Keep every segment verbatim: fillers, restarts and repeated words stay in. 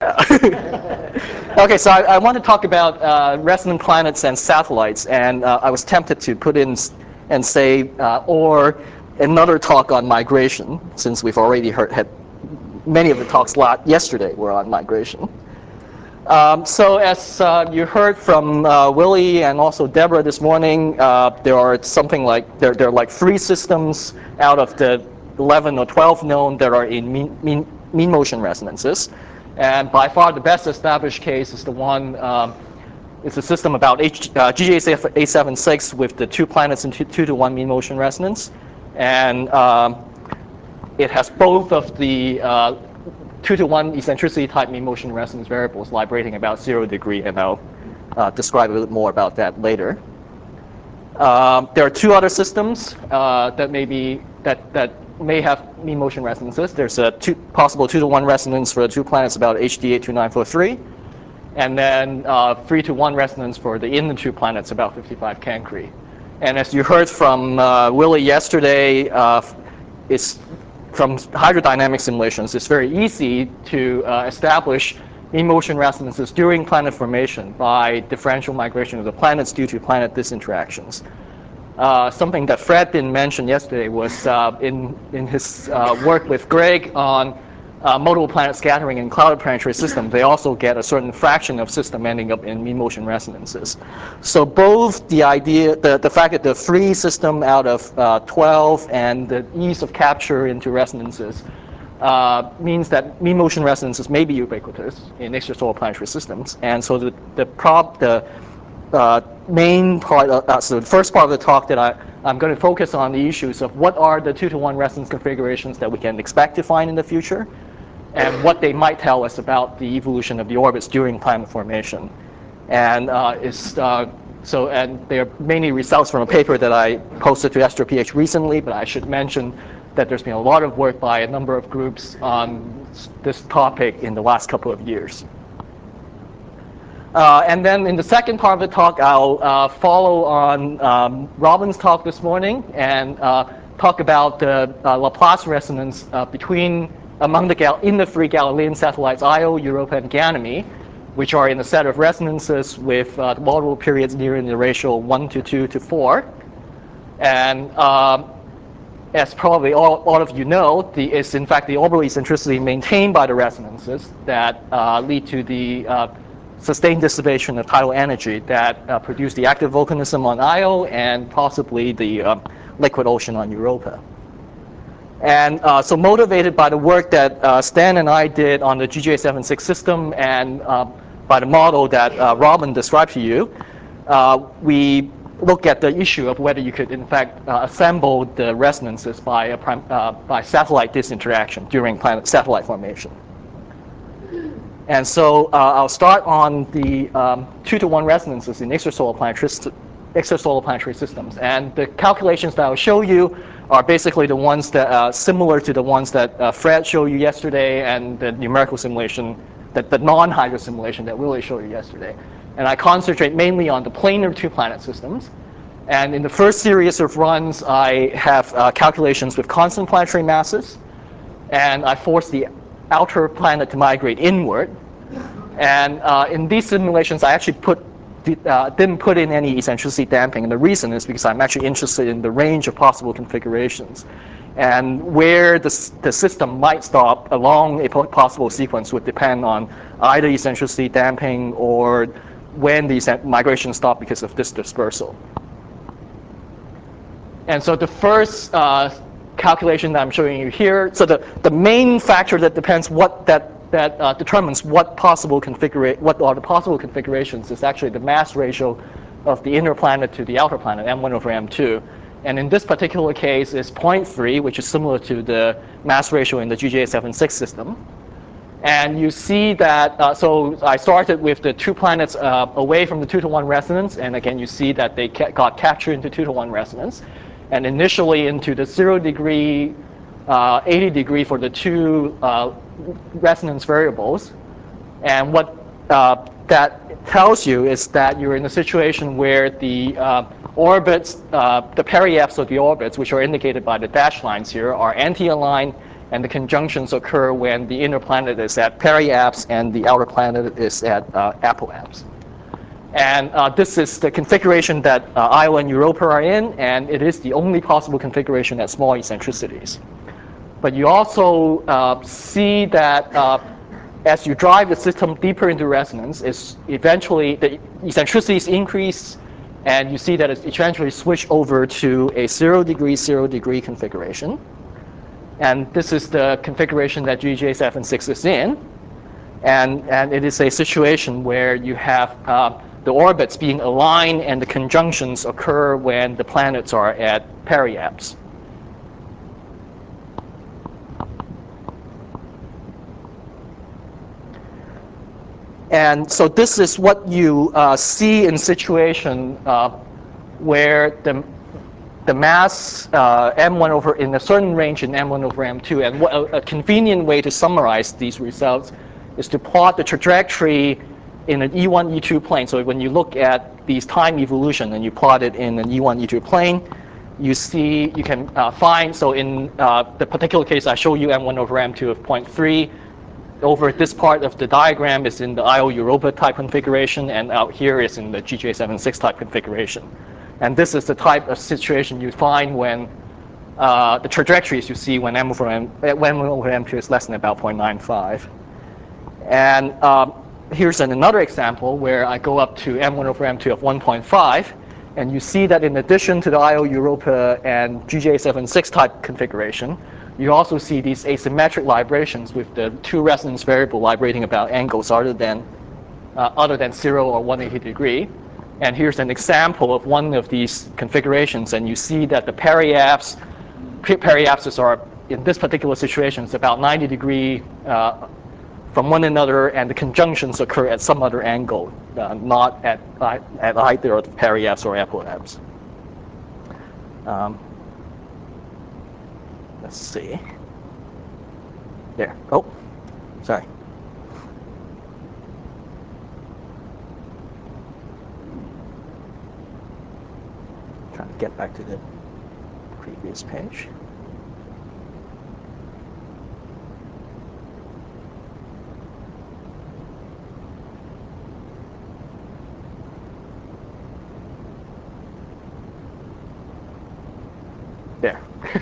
Okay, so I, I want to talk about uh, resonant planets and satellites, and uh, I was tempted to put in and say, uh, or another talk on migration, since we've already heard had many of the talks lot yesterday were on migration. Um, so as uh, you heard from uh, Willie and also Deborah this morning, uh, there are something like there, there are like three systems out of the eleven or twelve known that are in mean, mean, mean motion resonances, and by far the best established case is the one. Um, it's a system about H, uh, G J A seventy-six with the two planets in two, two to one mean motion resonance, and um, it has both of the uh, two to one eccentricity type mean motion resonance variables vibrating about zero degree, and I'll uh, describe a little more about that later. Um, there are two other systems uh, that may be that that may have mean motion resonances. There's a two, possible two to one resonance for the two planets about H D eight two nine four three, and then uh, three to one resonance for the in the two planets about fifty-five Cancri. And as you heard from uh, Willie yesterday, uh, it's from hydrodynamic simulations, it's very easy to uh, establish mean motion resonances during planet formation by differential migration of the planets due to planet disinteractions. Uh, something that Fred didn't mention yesterday was uh, in, in his uh, work with Greg on uh, multiple planet scattering in cloud planetary systems, they also get a certain fraction of system ending up in mean motion resonances. So both the idea, the, the fact that the free system out of uh, twelve and the ease of capture into resonances uh, means that mean motion resonances may be ubiquitous in extrasolar planetary systems. And so the, the, prob, the uh, main part, of, uh, so the first part of the talk that I, I'm going to focus on the issues of what are the two to one resonance configurations that we can expect to find in the future, and what they might tell us about the evolution of the orbits during planet formation. And uh, it's, uh, so, and they're mainly results from a paper that I posted to AstroPH recently, but I should mention that there's been a lot of work by a number of groups on this topic in the last couple of years. Uh, and then in the second part of the talk, I'll uh, follow on um, Robin's talk this morning and uh, talk about the uh, Laplace resonance uh, between among the Gal in the three Galilean satellites Io, Europa, and Ganymede, which are in a set of resonances with uh, multiple periods nearing the ratio one to two to four. And um, as probably all, all of you know, the, it's in fact the orbital eccentricity maintained by the resonances that uh, lead to the uh, sustained dissipation of tidal energy that uh, produce the active volcanism on Io and possibly the uh, liquid ocean on Europa. And uh, so motivated by the work that uh, Stan and I did on the G J A seventy-six system and uh, by the model that uh, Robin described to you, uh, we look at the issue of whether you could in fact uh, assemble the resonances by, a prim uh, by satellite disinteraction during planet satellite formation. And so uh, I'll start on the um, two to one resonances in extrasolar planetary, extrasolar planetary systems. And the calculations that I'll show you are basically the ones that are uh, similar to the ones that uh, Fred showed you yesterday and the numerical simulation, that the non-hydro simulation that Willie showed you yesterday. And I concentrate mainly on the planar two-planet systems. And in the first series of runs, I have uh, calculations with constant planetary masses. And I force the outer planet to migrate inward. And uh, in these simulations, I actually put, uh, didn't put in any eccentricity damping. And the reason is because I'm actually interested in the range of possible configurations. And where the, the system might stop along a possible sequence would depend on either eccentricity damping or when the migration stopped because of this dispersal. And so the first uh, calculation that I'm showing you here, so the, the main factor that depends what that that uh, determines what possible configura what are the possible configurations is actually the mass ratio of the inner planet to the outer planet, m one over m two. And in this particular case, it's zero point three, which is similar to the mass ratio in the G J A seventy-six system. And you see that, uh, so I started with the two planets uh, away from the two to one resonance, and again, you see that they ca got captured into two to one resonance. And initially into the zero degree, uh, eighty degree for the two uh, resonance variables. And what uh, that tells you is that you're in a situation where the uh, orbits, uh, the periaps of the orbits, which are indicated by the dashed lines here, are anti-aligned and the conjunctions occur when the inner planet is at periapse and the outer planet is at uh, apoapse. And uh, this is the configuration that uh, Io and Europa are in, and it is the only possible configuration at small eccentricities. But you also uh, see that uh, as you drive the system deeper into resonance, is eventually the eccentricities increase, and you see that it's eventually switch over to a zero degree, zero degree configuration. And this is the configuration that G J seventy-six is in. And, and it is a situation where you have uh, the orbits being aligned and the conjunctions occur when the planets are at periapse. And so this is what you uh, see in situation uh, where the, the mass uh, m one over in a certain range in m one over m two. And what, a, a convenient way to summarize these results is to plot the trajectory in an E one, E two plane. So when you look at these time evolution and you plot it in an E one, E two plane, you see, you can uh, find, so in uh, the particular case I show you m one over m two of zero point three. Over this part of the diagram is in the Io Europa type configuration, and out here is in the G J seventy-six type configuration. And this is the type of situation you find when uh, the trajectories you see when m over m, when m over m two is less than about zero point nine five. And um, here's an, another example where I go up to m one over m two of one point five, and you see that in addition to the Io Europa and G J seventy-six type configuration, you also see these asymmetric librations with the two resonance variable librating about angles other than uh, other than zero or one hundred eighty degree. And here's an example of one of these configurations, and you see that the periapse periapses are in this particular situation it's about ninety degree uh, from one another, and the conjunctions occur at some other angle, uh, not at uh, at either of the periapse or apoapse. Um, Let's see. There. Oh, sorry. Trying to get back to the previous page. There.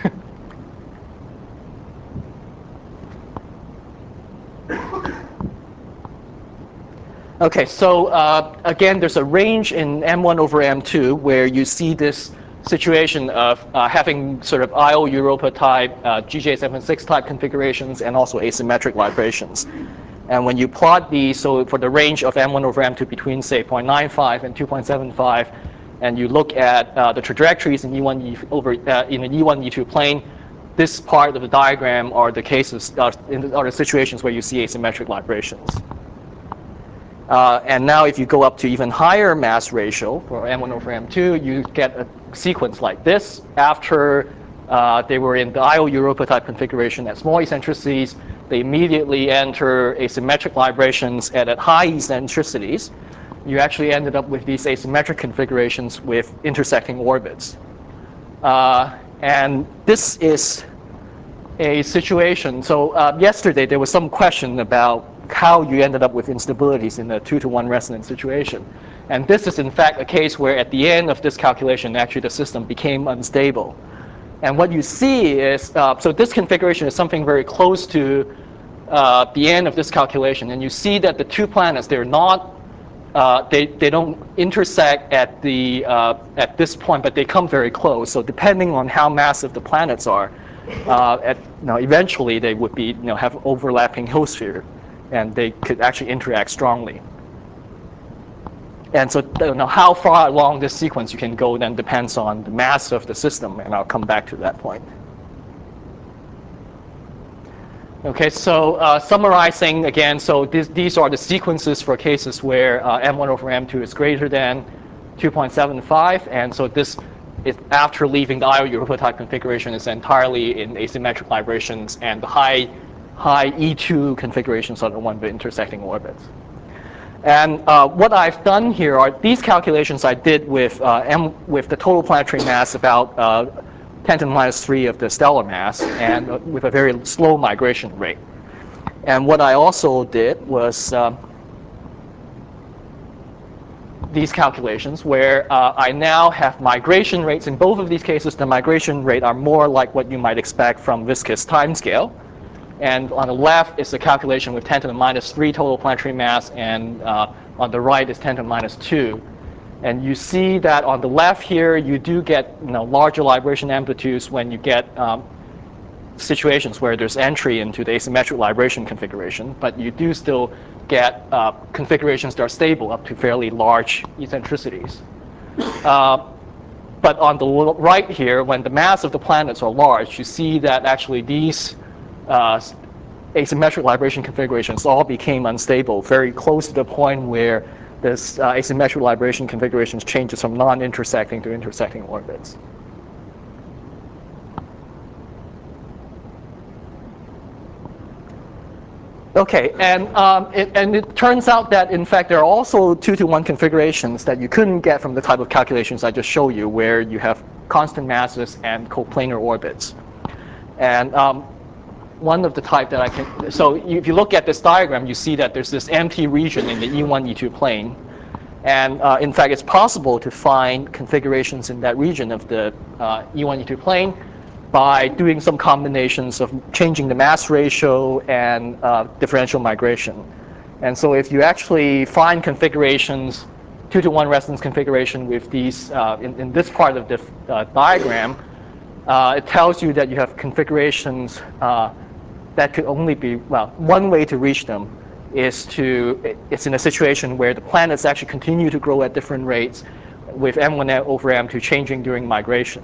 Okay, so uh, again, there's a range in m one over m two where you see this situation of uh, having sort of Io Europa type, uh, G J seventy-six type configurations, and also asymmetric librations. And when you plot these, so for the range of m one over m two between, say, zero point nine five and two point seven five, and you look at uh, the trajectories in E one E over uh, in an E one E two plane, this part of the diagram are the cases uh, in, are the situations where you see asymmetric librations. Uh, and now if you go up to even higher mass ratio for m one over m two, you get a sequence like this. After uh, they were in the Io Europa type configuration at small eccentricities, they immediately enter asymmetric librations, and at high eccentricities, you actually ended up with these asymmetric configurations with intersecting orbits. Uh, and this is a situation. So uh, yesterday there was some question about how you ended up with instabilities in a two to one resonance situation. And this is in fact a case where at the end of this calculation, actually the system became unstable. And what you see is, uh, so this configuration is something very close to uh, the end of this calculation. And you see that the two planets, they're not, uh, they, they don't intersect at, the, uh, at this point, but they come very close. So depending on how massive the planets are, uh, at, you know, eventually they would be, you know, have overlapping Hilsphere, and they could actually interact strongly. And so you know, how far along this sequence you can go then depends on the mass of the system, and I'll come back to that point. Okay, so uh, summarizing again, so this, these are the sequences for cases where uh, m one over m two is greater than two point seven five, and so this is after leaving the Io Europa type configuration is entirely in asymmetric librations, and the high high E two configurations are the one with intersecting orbits. And uh, what I've done here are these calculations I did with uh, m with the total planetary mass about uh, ten to the minus three of the stellar mass, and uh, with a very slow migration rate. And what I also did was uh, these calculations where uh, I now have migration rates. In both of these cases, the migration rate are more like what you might expect from viscous timescale. And on the left is the calculation with ten to the minus three total planetary mass, and uh, on the right is ten to the minus two. And you see that on the left here, you do get you know, larger libration amplitudes when you get um, situations where there's entry into the asymmetric libration configuration, but you do still get uh, configurations that are stable up to fairly large eccentricities. Uh, but on the right here, when the mass of the planets are large, you see that actually these uh, asymmetric libration configurations all became unstable, very close to the point where this uh, asymmetric libration configurations changes from non-intersecting to intersecting orbits. Okay, and, um, it, and it turns out that, in fact, there are also two to one configurations that you couldn't get from the type of calculations I just showed you, where you have constant masses and coplanar orbits. And um, one of the type that I can, so if you look at this diagram, you see that there's this empty region in the E one, E two plane. And uh, in fact, it's possible to find configurations in that region of the uh, E one, E two plane by doing some combinations of changing the mass ratio and uh, differential migration. And so if you actually find configurations, two to one resonance configuration with these, uh, in, in this part of the uh, diagram, uh, it tells you that you have configurations uh, that could only be, well, one way to reach them is to, it's in a situation where the planets actually continue to grow at different rates with M one over M two changing during migration.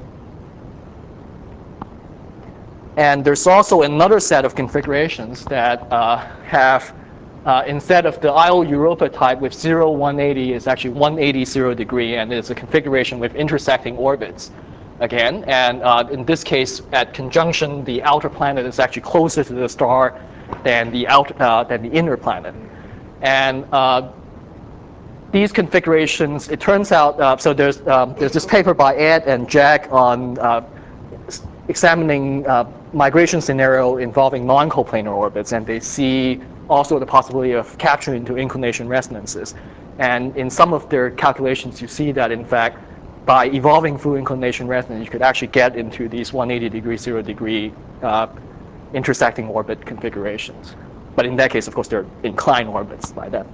And there's also another set of configurations that uh, have, uh, instead of the I O Europa type with zero, one eighty, is actually one eighty, zero degree, and it's a configuration with intersecting orbits again. And uh, in this case, at conjunction, the outer planet is actually closer to the star than the, out, uh, than the inner planet. And uh, these configurations, it turns out, uh, so there's, um, there's this paper by Ed and Jack on uh, examining uh, migration scenario involving non-coplanar orbits, and they see also the possibility of capturing into inclination resonances. And in some of their calculations, you see that, in fact, by evolving through inclination resonance, you could actually get into these one eighty degree, zero degree uh, intersecting orbit configurations. But in that case, of course, they're inclined orbits by then.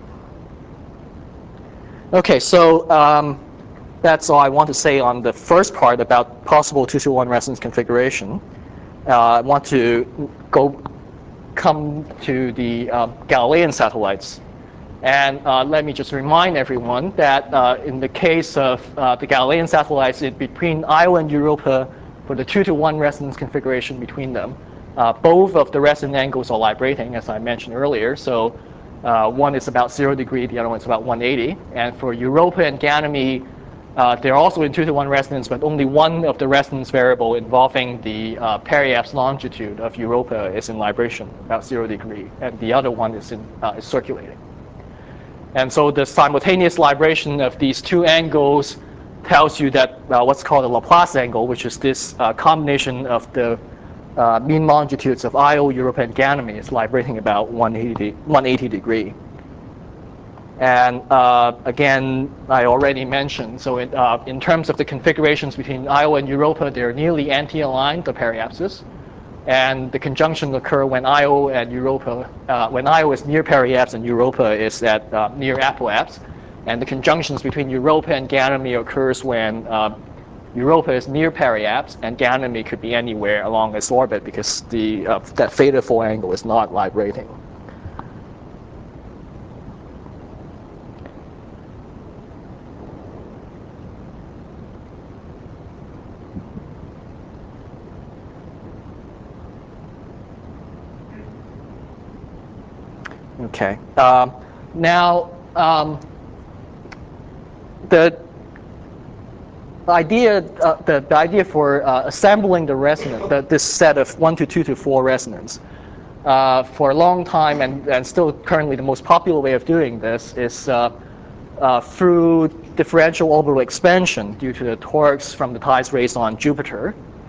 Okay, so um, that's all I want to say on the first part about possible two to one resonance configuration. Uh, I want to go come to the uh, Galilean satellites. And uh, let me just remind everyone that uh, in the case of uh, the Galilean satellites, it, between Io and Europa, for the two to one resonance configuration between them, uh, both of the resonant angles are librating, as I mentioned earlier. So uh, one is about zero degree, the other one is about one eighty. And for Europa and Ganymede, uh, they're also in two to one resonance, but only one of the resonance variable involving the uh, periapse longitude of Europa is in libration, about zero degree, and the other one is, in, uh, is circulating. And so the simultaneous libration of these two angles tells you that uh, what's called a Laplace angle, which is this uh, combination of the uh, mean longitudes of Io, Europa, and Ganymede, is librating about one eighty degree. And uh, again, I already mentioned, so it, uh, in terms of the configurations between Io and Europa, they're nearly anti-aligned, the periapses. And the conjunction occur when Io and Europa, uh, when Io is near periapse and Europa is at uh, near apoapse. And the conjunctions between Europa and Ganymede occurs when uh, Europa is near periapse, and Ganymede could be anywhere along its orbit because the uh, that theta four angle is not librating. Okay. Um, now, um, the idea, uh, the, the idea for uh, assembling the resonance, the, this set of one to two to four resonance, uh, for a long time, and, and still currently the most popular way of doing this is uh, uh, through differential orbital expansion due to the torques from the tides raised on Jupiter.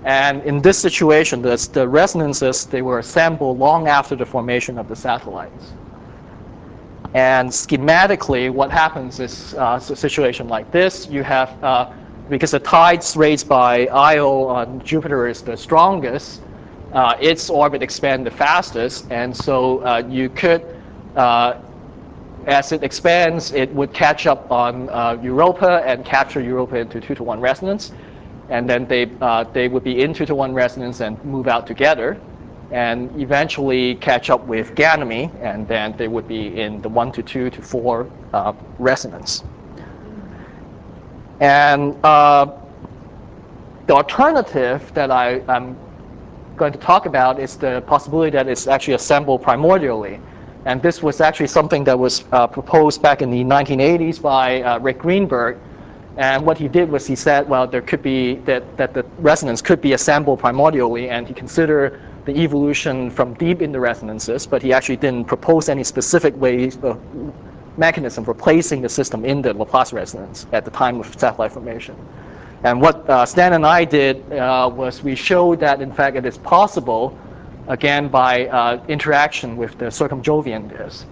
And in this situation, this, the resonances, they were assembled long after the formation of the satellites. And schematically, what happens is uh, a situation like this. You have, uh, because the tides raised by Io on Jupiter is the strongest, uh, its orbit expands the fastest. And so uh, you could, uh, as it expands, it would catch up on uh, Europa and capture Europa into two to one resonance. And then they, uh, they would be in two to one resonance and move out together, and eventually catch up with Ganymede, and then they would be in the one to two to four uh, resonance. And uh, the alternative that I, I'm going to talk about is the possibility that it's actually assembled primordially. And this was actually something that was uh, proposed back in the nineteen eighties by uh, Rick Greenberg. And what he did was he said, well, there could be that, that the resonance could be assembled primordially, and he considered the evolution from deep in the resonances, but he actually didn't propose any specific ways of mechanism for placing the system in the Laplace resonance at the time of satellite formation. And what uh, Stan and I did uh, was we showed that, in fact, it is possible, again, by uh, interaction with the circumjovian disk.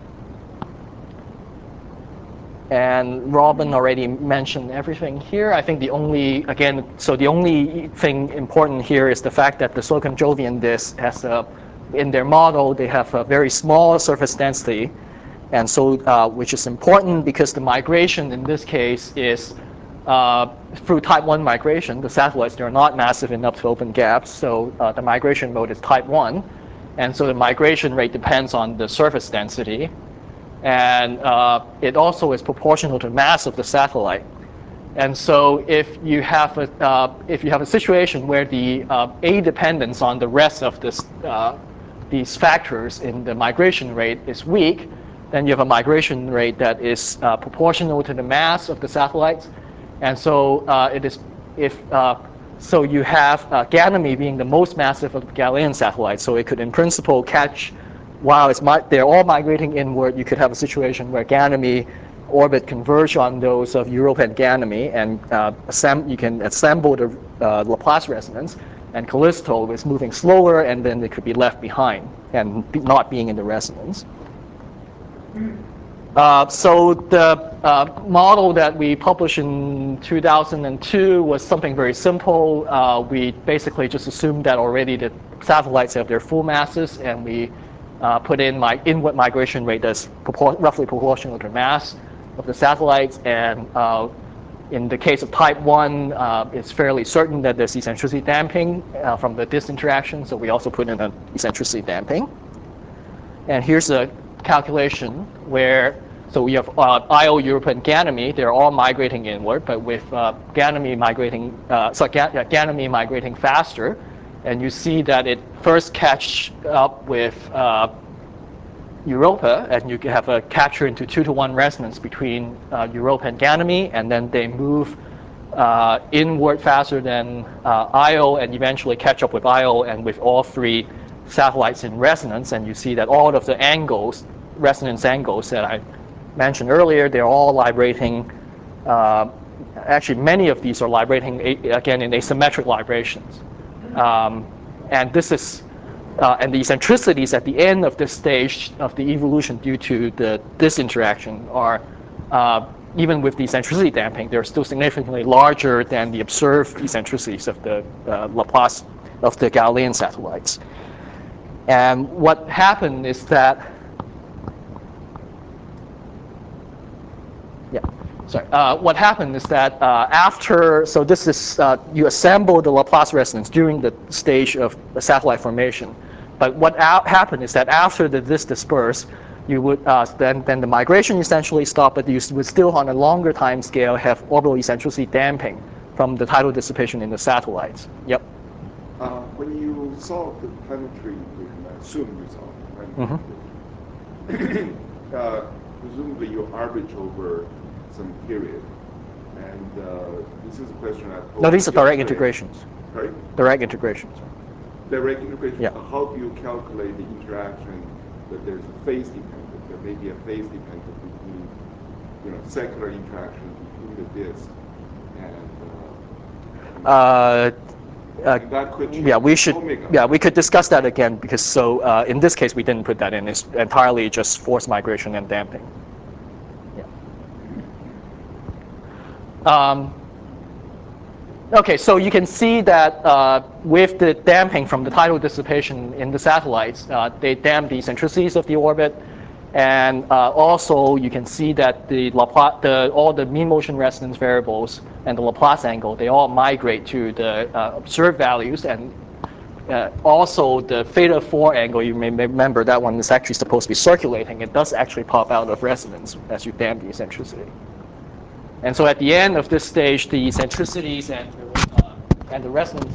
And Robin already mentioned everything here. I think the only, again, so the only thing important here is the fact that the circumjovian disk has a, in their model, they have a very small surface density. And so, uh, which is important because the migration in this case is uh, through type one migration. The satellites, they're not massive enough to open gaps. So uh, the migration mode is type one. And so the migration rate depends on the surface density. And uh, it also is proportional to the mass of the satellite. And so if you have a, uh, if you have a situation where the uh, A dependence on the rest of this, uh, these factors in the migration rate is weak, then you have a migration rate that is uh, proportional to the mass of the satellites. And so uh, it is, if, uh, so you have uh, Ganymede being the most massive of the Galilean satellites, so it could in principle catch, while it's they're all migrating inward, you could have a situation where Ganymede orbit converge on those of Europa and Ganymede, and uh, you can assemble the uh, Laplace resonance, and Callisto is moving slower, and then it could be left behind and be not being in the resonance. Uh, so the uh, model that we published in two thousand two was something very simple. Uh, we basically just assumed that already the satellites have their full masses, and we uh, put in my inward migration rate that's propor roughly proportional to the mass of the satellites. And uh, in the case of type one, uh, it's fairly certain that there's eccentricity damping uh, from the disk interaction, so we also put in an eccentricity damping. And here's a calculation where, so we have uh, Io, Europa, and Ganymede. They're all migrating inward, but with uh, Ganymede migrating, uh, so Ga Ganymede migrating faster, and you see that it first catch up with uh, Europa, and you have a capture into two to one resonance between uh, Europa and Ganymede, and then they move uh, inward faster than uh, Io, and eventually catch up with Io, and with all three satellites in resonance, and you see that all of the angles, resonance angles that I mentioned earlier, they're all librating. Uh, actually, many of these are librating, again, in asymmetric librations. Um, and this is, uh, and the eccentricities at the end of this stage of the evolution due to the, this interaction are, uh, even with the eccentricity damping, they're still significantly larger than the observed eccentricities of the uh, Laplace, of the Galilean satellites. And what happened is that, yeah, sorry. Uh, what happened is that uh, after, so this is, uh, you assemble the Laplace resonance during the stage of the satellite formation. But what happened is that after the disk dispersed, you would, uh, then, then the migration essentially stopped, but you would still on a longer time scale have orbital eccentricity damping from the tidal dissipation in the satellites. Yep. Uh, when you solve the planetary equation, I assume you solve the planetary equation, mm-hmm. uh, presumably you average over some period. And uh, this is a question I posed. No, these are direct yesterday. integrations. Sorry? Direct integrations. Direct integration. Yeah. How do you calculate the interaction that there's a phase dependence? There may be a phase dependence between, you know, secular interaction between the disk and. Uh, uh, Uh, and that could change yeah, we should. omega. Yeah, we could discuss that again because so uh, in this case we didn't put that in. It's entirely just force migration and damping. Yeah. Um, okay, so you can see that uh, with the damping from the tidal dissipation in the satellites, uh, they damp the eccentricities of the orbit. And uh, also, you can see that the Laplace, the, all the mean motion resonance variables and the Laplace angle, they all migrate to the uh, observed values. And uh, also, the theta four angle, you may remember that one is actually supposed to be circulating. It does actually pop out of resonance as you damp the eccentricity. And so, at the end of this stage, the eccentricities and the, uh, and the resonance.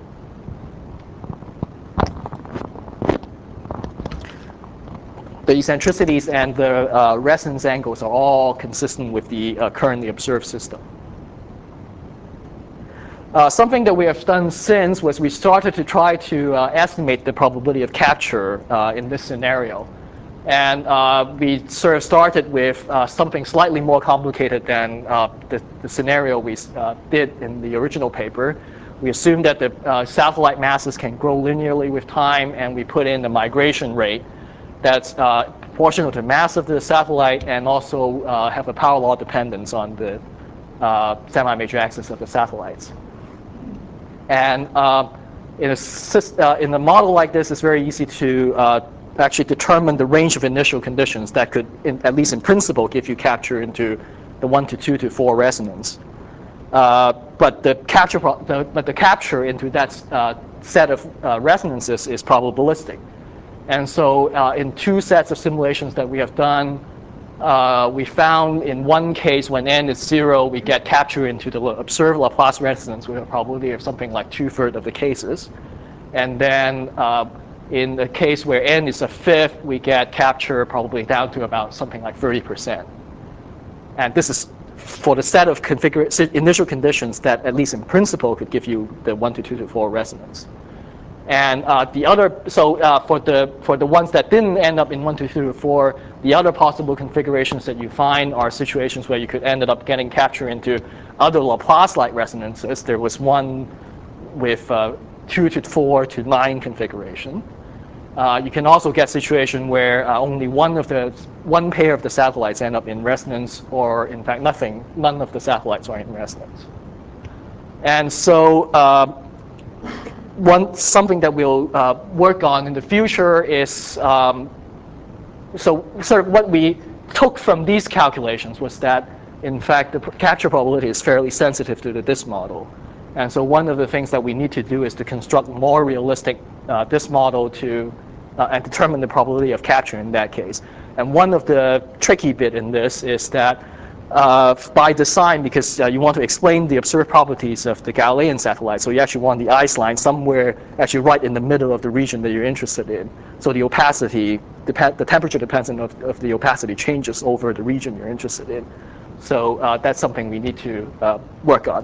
The eccentricities and the uh, resonance angles are all consistent with the uh, currently observed system. Uh, something that we have done since was we started to try to uh, estimate the probability of capture uh, in this scenario. And uh, we sort of started with uh, something slightly more complicated than uh, the, the scenario we uh, did in the original paper. We assumed that the uh, satellite masses can grow linearly with time, and we put in the migration rate that's uh, proportional to mass of the satellite and also uh, have a power law dependence on the uh, semi-major axis of the satellites. And uh, in, a, uh, in a model like this, it's very easy to uh, actually determine the range of initial conditions that could, in, at least in principle, give you capture into the one to two to four resonance. Uh, but the capture, the, but the capture into that uh, set of uh, resonances is probabilistic. And so uh, in two sets of simulations that we have done, uh, we found in one case when n is zero, we get capture into the observed Laplace resonance with a probability of something like two-thirds of the cases. And then uh, in the case where n is a fifth, we get capture probably down to about something like thirty percent. And this is for the set of initial conditions that, at least in principle, could give you the one to two to four resonance. And uh, the other, so uh, for the for the ones that didn't end up in one, two, three, or four, the other possible configurations that you find are situations where you could end up getting capture into other Laplace-like resonances. There was one with uh, two to four to nine configuration. Uh, you can also get situation where uh, only one of the one pair of the satellites end up in resonance, or in fact nothing, none of the satellites are in resonance. And so. Uh, One something that we'll uh, work on in the future is um, so sort of what we took from these calculations was that in fact the capture probability is fairly sensitive to the disk model, and so one of the things that we need to do is to construct more realistic uh, disk model to uh, and determine the probability of capture in that case. And one of the tricky bit in this is that Uh, by design, because uh, you want to explain the observed properties of the Galilean satellite, so you actually want the ice line somewhere actually right in the middle of the region that you're interested in. So the opacity, dep- the temperature dependent of, of the opacity changes over the region you're interested in. So uh, that's something we need to uh, work on.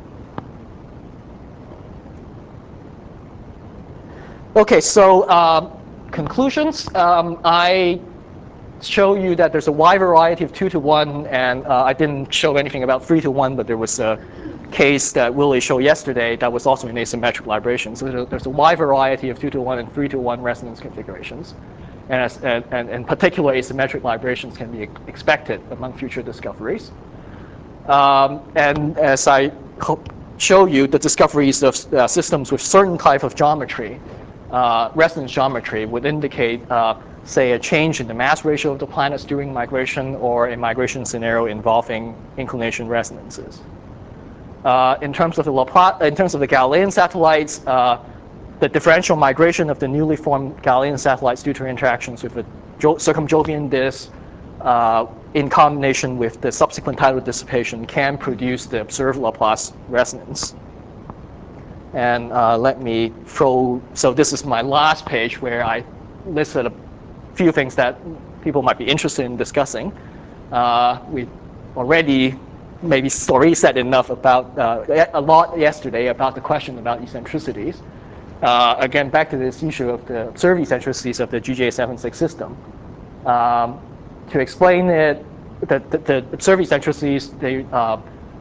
Okay, so uh, conclusions. Um, I show you that there's a wide variety of two to one, and uh, I didn't show anything about three to one, but there was a case that Willie showed yesterday that was also in asymmetric libration. So there's a, there's a wide variety of two to one and three to one resonance configurations. And, as, and, and in particular, asymmetric librations can be expected among future discoveries. Um, and as I show you, the discoveries of uh, systems with certain type of geometry, uh, resonance geometry, would indicate uh, say, a change in the mass ratio of the planets during migration, or a migration scenario involving inclination resonances. Uh, in terms of the Laplace, in terms of the Galilean satellites, uh, the differential migration of the newly formed Galilean satellites due to interactions with the circumjovian disk, uh, in combination with the subsequent tidal dissipation, can produce the observed Laplace resonance. And uh, let me throw. So this is my last page where I listed a few things that people might be interested in discussing. Uh, we already maybe already said enough about uh, a lot yesterday about the question about eccentricities. Uh, again, back to this issue of the observed eccentricities of the G J seventy-six system. Um, to explain it, the, the, the observed eccentricities, they uh,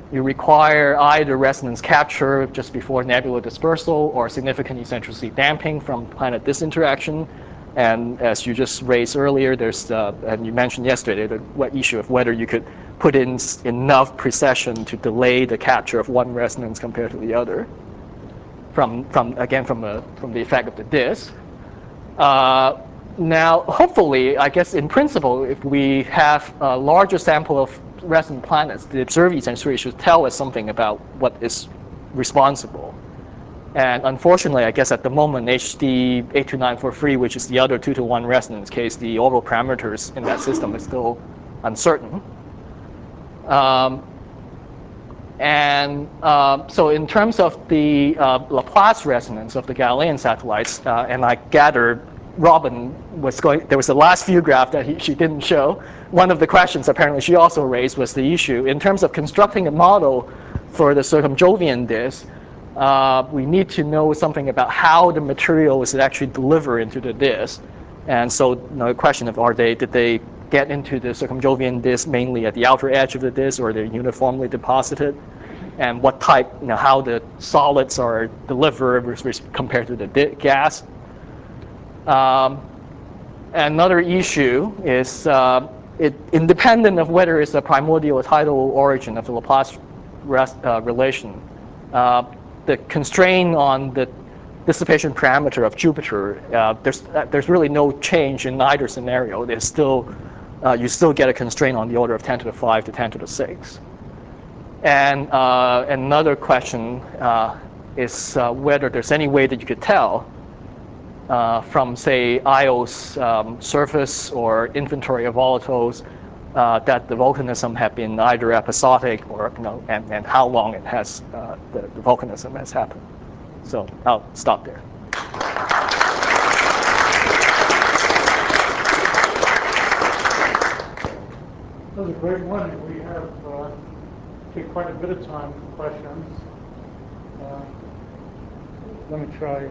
you require either resonance capture just before nebular dispersal or significant eccentricity damping from planet disk interaction. And as you just raised earlier, there's, uh, and you mentioned yesterday, the what issue of whether you could put in enough precession to delay the capture of one resonance compared to the other. From, from again, from the, from the effect of the disk. Uh, now, hopefully, I guess in principle, if we have a larger sample of resonant planets, the observed eccentricity should tell us something about what is responsible. And unfortunately, I guess at the moment, H D eight two nine four three, which is the other two to one resonance case, the orbital parameters in that system is still uncertain. Um, and uh, so in terms of the uh, Laplace resonance of the Galilean satellites, uh, and I gather Robin was going, there was the last few graph that he, she didn't show. One of the questions apparently she also raised was the issue. In terms of constructing a model for the circumjovian disk, uh, we need to know something about how the material is actually delivered into the disk. And so you know, the question of are they, did they get into the circumjovian disk mainly at the outer edge of the disk, or they're uniformly deposited? And what type, you know, how the solids are delivered compared to the gas. Um, another issue is uh, it, independent of whether it's a primordial or tidal origin of the Laplace rest, uh, relation, uh, the constraint on the dissipation parameter of Jupiter, uh, there's, uh, there's really no change in either scenario. There's still, uh, you still get a constraint on the order of ten to the five to ten to the six. And uh, another question uh, is uh, whether there's any way that you could tell Uh, from, say, Io's um, surface or inventory of volatiles uh, that the volcanism have been either episodic or, you know, and, and how long it has, uh, the, the volcanism has happened. So I'll stop there. That was a great one. We have uh, take quite a bit of time for questions. Uh, let me try.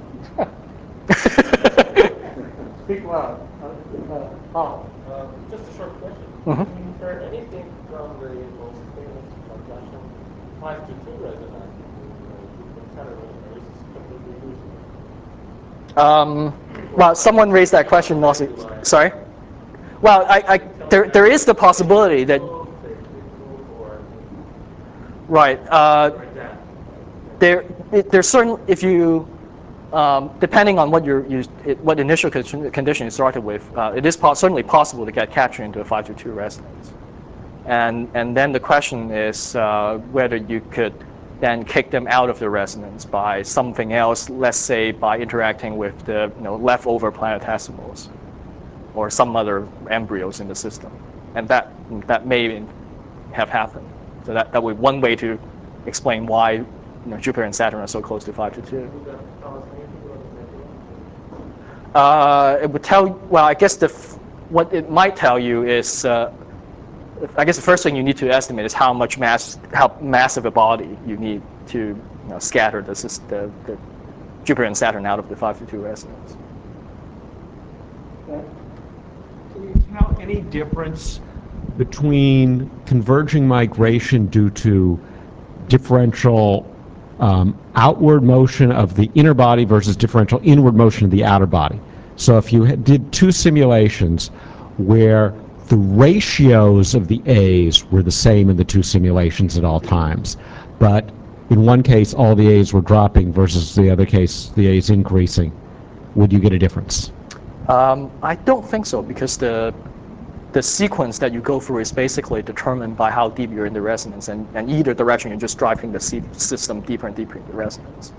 Speak loud. Uh, uh, Paul. Uh, just a short question. Mm-hmm. Can you compare anything from the most famous transaction five to two resonance in Saturn, or is this completely new? Um, well, someone raised that question also. Sorry? Well, I, I, there, there is the possibility that. Right. Uh, there, it, there's certain, if you, Um, depending on what, you're, you, it, what initial condition you started with, uh, it is po certainly possible to get captured into a five to two resonance. And, and then the question is uh, whether you could then kick them out of the resonance by something else, let's say by interacting with the you know, leftover planetesimals or some other embryos in the system. And that, that may have happened. So that, that would be one way to explain why you know, Jupiter and Saturn are so close to five to two. Uh, it would tell, well, I guess the, f what it might tell you is, uh, I guess the first thing you need to estimate is how much mass, how massive a body you need to you know, scatter the, the, the Jupiter and Saturn out of the five to two resonance. Can you tell any difference between converging migration due to differential Um, outward motion of the inner body versus differential inward motion of the outer body? So if you did two simulations where the ratios of the A's were the same in the two simulations at all times, but in one case all the A's were dropping versus the other case the A's increasing, would you get a difference? Um, I don't think so, because the the sequence that you go through is basically determined by how deep you're in the resonance, and, and either direction you're just driving the system deeper and deeper into resonance.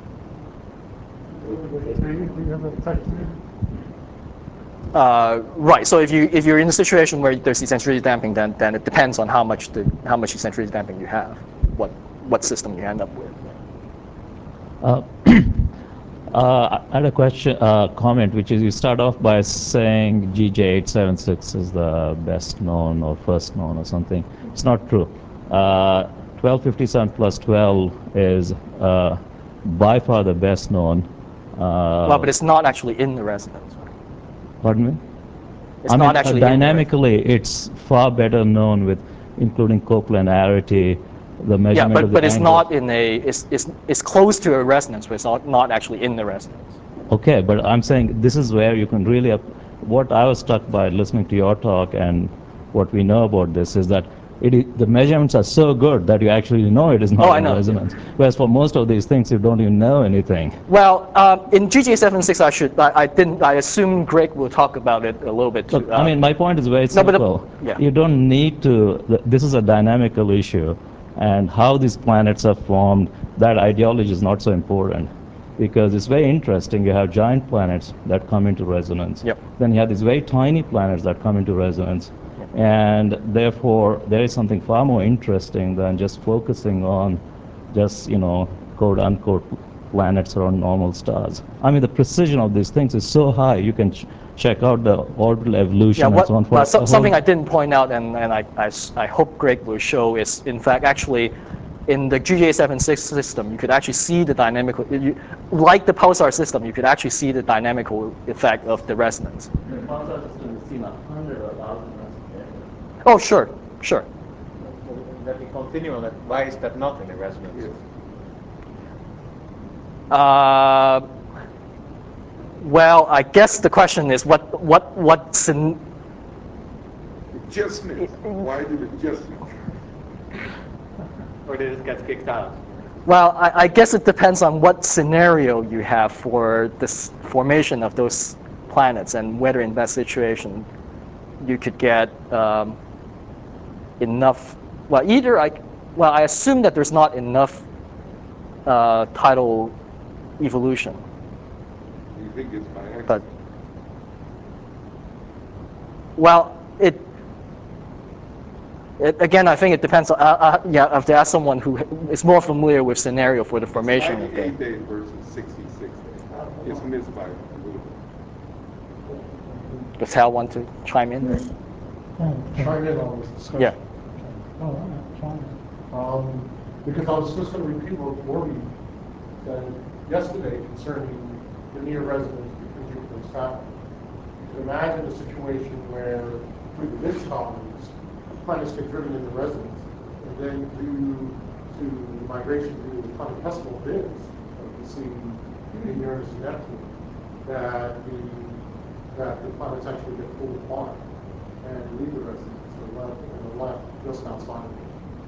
Uh, right. So if you if you're in a situation where there's eccentricity damping, then then it depends on how much the how much eccentricity damping you have, what what system you end up with. Uh, uh, I had a question, uh, comment, which is you start off by saying G J eight seven six is the best known or first known or something. It's not true. Uh, twelve fifty-seven plus twelve is uh, by far the best known. Uh, well, but it's not actually in the resonance. Pardon me? It's I not mean, actually uh, dynamically, it's far better known with including coplanarity the measurement Yeah, but, of the but it's angle. not in a, it's, it's, it's close to a resonance, but it's not, not actually in the resonance. Okay, but I'm saying this is where you can really, ap- what I was struck by listening to your talk and what we know about this is that it is, the measurements are so good that you actually know it is not Oh, I in know, resonance. Whereas for most of these things, you don't even know anything. Well, um, in G J seventy-six, I should, I, I didn't, I assume Greg will talk about it a little bit too. Look, I mean, my point is very no, but the- simple. yeah. You don't need to, th- this is a dynamical issue, and how these planets are formed, that ideology is not so important. Because it's very interesting, you have giant planets that come into resonance. Yep. Then you have these very tiny planets that come into resonance. And therefore, there is something far more interesting than just focusing on just, you know, quote unquote planets around normal stars. I mean, the precision of these things is so high, you can ch- check out the orbital evolution Yeah, and what, so on. For uh, so, a whole- something I didn't point out, and, and I, I s- I hope Greg will show, is in fact actually in the G J seventy-six system, you could actually see the dynamical, you, like the pulsar system, you could actually see the dynamical effect of the resonance. The pulsar system is seen a hundred or thousand resonance. Oh, sure, sure. Let me continue on that. Why is that not in a resonance? Yes. Uh, well, I guess the question is what, what, what, syn- It just missed. Why did it just miss? Or did it get kicked out? well, I, I guess it depends on what scenario you have for this formation of those planets and whether in that situation you could get um, enough. Well, either I, well, I assume that there's not enough uh, tidal evolution, You think it's by accident? but well, it. It, again, I think it depends on, uh, uh, yeah, I have to ask someone who is more familiar with scenario for the formation of the. ninety-eight days versus sixty-six days. It's missed by a little bit. Does Hal want to chime in? Chime in on this discussion. Yeah. Oh, all right, fine. Um, because I was just going to repeat what Morty said yesterday concerning the near resonance between Jupiter and Saturn. You can imagine a situation where, through the Miss colonies, planets get driven into resonance, and then due to the migration through the planetesimal bits that we see in Uranus and Neptune, that the that the planets actually get pulled apart and leave the resonance and left and are left just outside of it.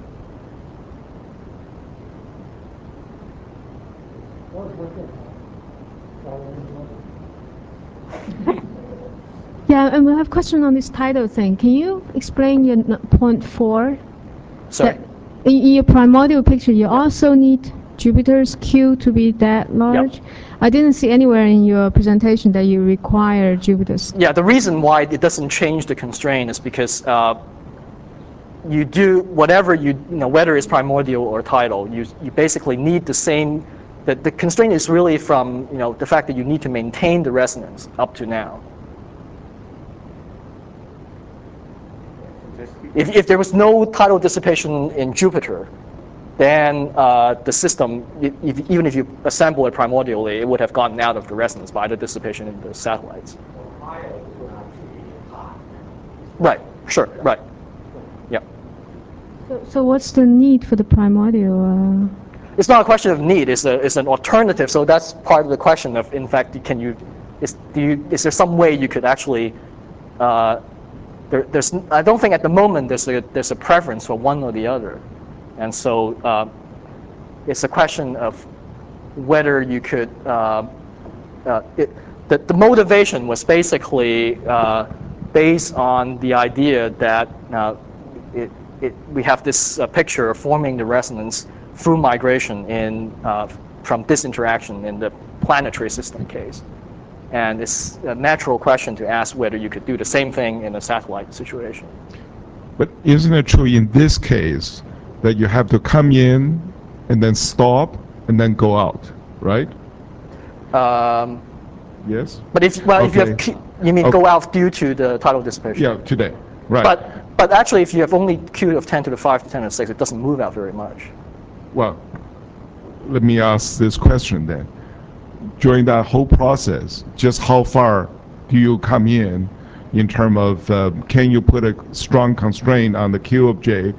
That was very good. Yeah, and we have a question on this tidal thing. Can you explain your n- point four? Sorry. That in, in your primordial picture, you also need Jupiter's Q to be that large. I didn't see anywhere in your presentation that you require Jupiter's. Yeah, the reason why it doesn't change the constraint is because uh, you do whatever you, you know, whether it's primordial or tidal, you you basically need the same. The, the constraint is really from, you know, the fact that you need to maintain the resonance up to now. If, if there was no tidal dissipation in Jupiter, then uh, the system, if, even if you assemble it primordially, it would have gotten out of the resonance by the dissipation in the satellites. Ohio would actually be hot. Right, sure, right. Yeah. So, so what's the need for the primordial? Uh, It's not a question of need, it's, a, it's an alternative. So that's part of the question of, in fact, can you, is, do you, is there some way you could actually, uh, there, there's, I don't think at the moment there's a, there's a preference for one or the other. And so uh, it's a question of whether you could, uh, uh, it, the, the motivation was basically uh, based on the idea that uh, it, it, we have this uh, picture of forming the resonance through migration in, uh, from this interaction in the planetary system case. And it's a natural question to ask whether you could do the same thing in a satellite situation. But isn't it true in this case that you have to come in and then stop and then go out, right? Um, Yes? but if, well, if you have, Okay. Q, you mean Okay. go out due to the tidal dissipation? Yeah, today, right. But, but actually, if you have only Q of ten to the five to ten to the six, it doesn't move out very much. Well, let me ask this question then. During that whole process, just how far do you come in in terms of uh, can you put a strong constraint on the Q of J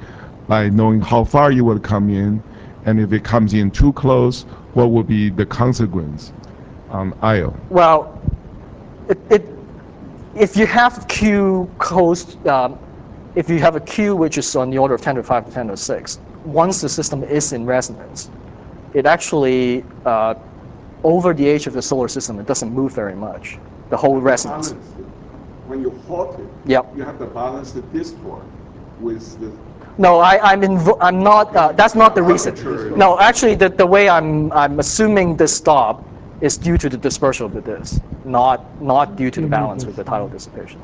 by knowing how far you will come in, and if it comes in too close, what will be the consequence on I O? Well, it, it, if you have Q close, um, if you have a Q which is on the order of ten to the five to ten to the six, once the system is in resonance, it actually, uh, over the age of the solar system, it doesn't move very much. The whole resonance. Balance it. When you halt it, Yep. you have to balance the distort with the. No, I, I'm invo I'm not. Uh, that's not the reason. No, actually, the the way I'm I'm assuming this stop is due to the dispersal of the disk, not not due to the balance with the tidal dissipation.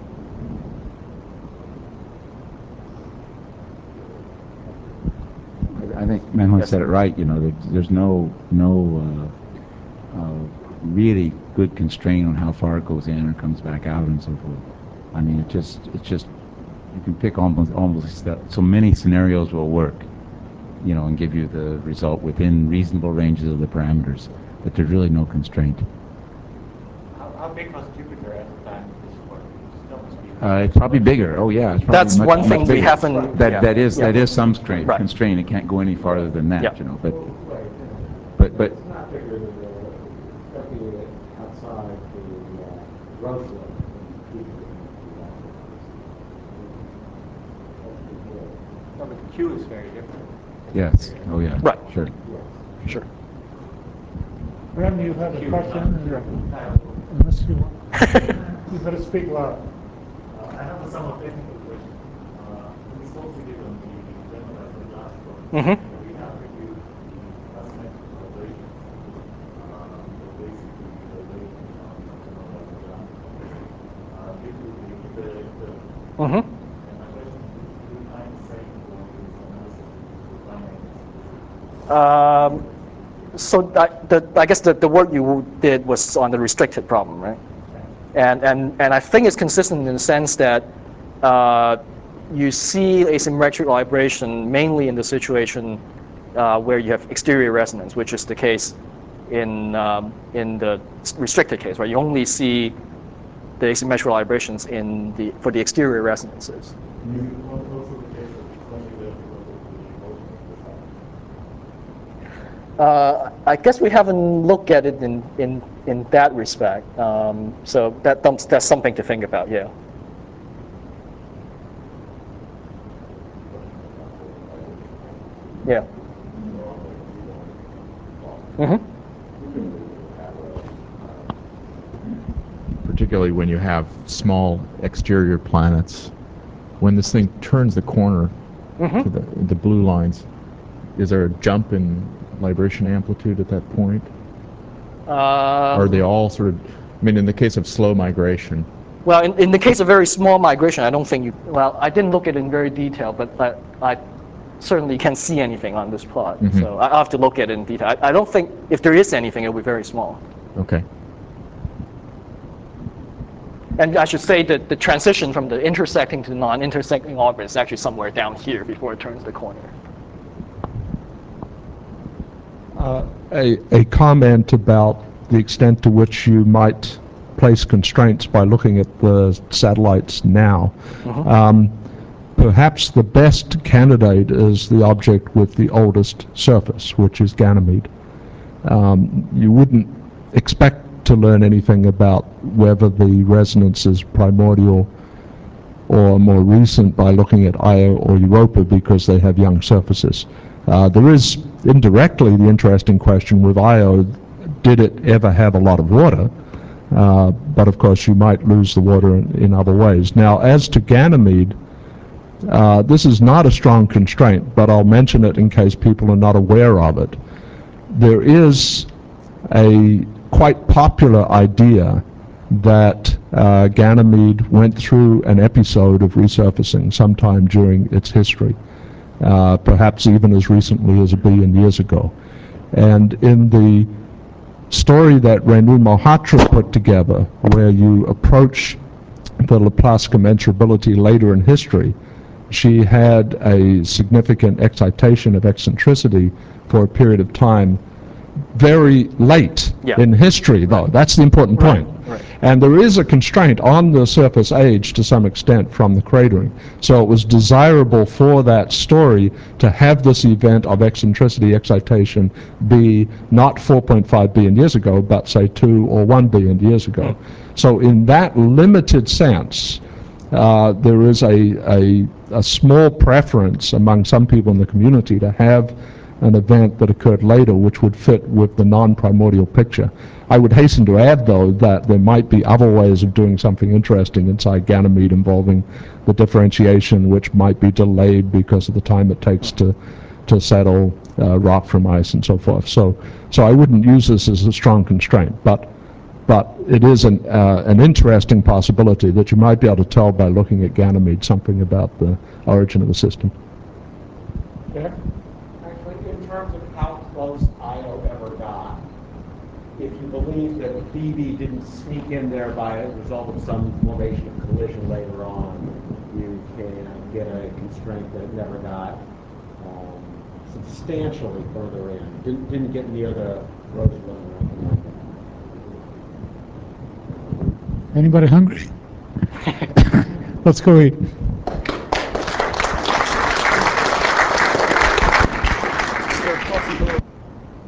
I think Manuel Yes. said it right. You know, there's, there's no no uh, uh, really good constraint on how far it goes in or comes back out and so forth. I mean, it just it's just you can pick almost almost so many scenarios will work, you know, and give you the result within reasonable ranges of the parameters. But there's really no constraint. How, how big was Jupiter at the time this work? Still must be. Uh, it's probably bigger. Oh yeah, it's probably That's much, one much thing we bigger. haven't- That yeah. that is Yeah. that is some constraint. Right. Constraint. It can't go any farther than that. Yeah. You know, but Right. but but. It's not bigger than the, definitely outside the uh, Roche level. No, but the Q is very different. Yes. Oh yeah. Right. Sure. Sure. Bren, you have a question? Unless you want. You better speak loud. Uh, I have a somewhat technical question. Uh, we spoke to you on the generalized last one. Mhm. We have reviewed the asymmetric vibration. Uh, so basically, the vibration on the generalized last uh, due to the interaction. Mhm. And my question is, do you find the same for this analysis of finite? Um, so I, the, I guess the, the work you did was on the restricted problem, right? And, and, and I think it's consistent in the sense that uh, you see asymmetric vibration mainly in the situation uh, where you have exterior resonance, which is the case in, um, in the restricted case, right? You only see the asymmetrical vibrations in the, for the exterior resonances. Uh, I guess we haven't looked at it in, in, in that respect. Um, so that, that's something to think about, yeah. Yeah. Mm-hmm. Particularly when you have small exterior planets. When this thing turns the corner Mm-hmm. to the, the blue lines, is there a jump in vibration amplitude at that point? Um, Or are they all sort of, I mean, in the case of slow migration? Well, in, in the case of very small migration, I don't think you, well, I didn't look at it in very detail, but I, I certainly can't see anything on this plot. Mm-hmm. So I- I'll have to look at it in detail. I, I don't think, if there is anything, it'll be very small. Okay. And I should say that the transition from the intersecting to non-intersecting orbit is actually somewhere down here before it turns the corner. Uh, a, a comment about the extent to which you might place constraints by looking at the satellites now. Mm-hmm. Um, perhaps the best candidate is the object with the oldest surface, which is Ganymede. Um, you wouldn't expect to learn anything about whether the resonance is primordial or more recent by looking at Io or Europa because they have young surfaces. Uh, there is indirectly the interesting question with Io, did it ever have a lot of water? Uh, but of course you might lose the water in, in other ways. Now as to Ganymede, uh, this is not a strong constraint, but I'll mention it in case people are not aware of it. There is a quite popular idea that uh, Ganymede went through an episode of resurfacing sometime during its history, uh, perhaps even as recently as a billion years ago. And in the story that Renu Mohatra put together, where you approach the Laplace commensurability later in history, she had a significant excitation of eccentricity for a period of time very late Yeah. in history, though. That's the important point. Right. Right. And there is a constraint on the surface age to some extent from the cratering. So it was desirable for that story to have this event of eccentricity excitation be not four point five billion years ago, but say two or one billion years ago. So in that limited sense, uh, there is a, a, a small preference among some people in the community to have an event that occurred later which would fit with the non-primordial picture. I would hasten to add, though, that there might be other ways of doing something interesting inside Ganymede involving the differentiation, which might be delayed because of the time it takes to, to settle uh, rock from ice and so forth. So, so I wouldn't use this as a strong constraint, but, but it is an, uh, an interesting possibility that you might be able to tell by looking at Ganymede something about the origin of the system. Yeah. Actually, in terms of how close Io ever got, if you believe that B B didn't sneak in there by a result of some formation of collision later on, you can get a constraint that never got um, substantially further in. Didn't, didn't get near the Roche limit or anything like that. Anybody hungry? Let's go eat. Is there a possibility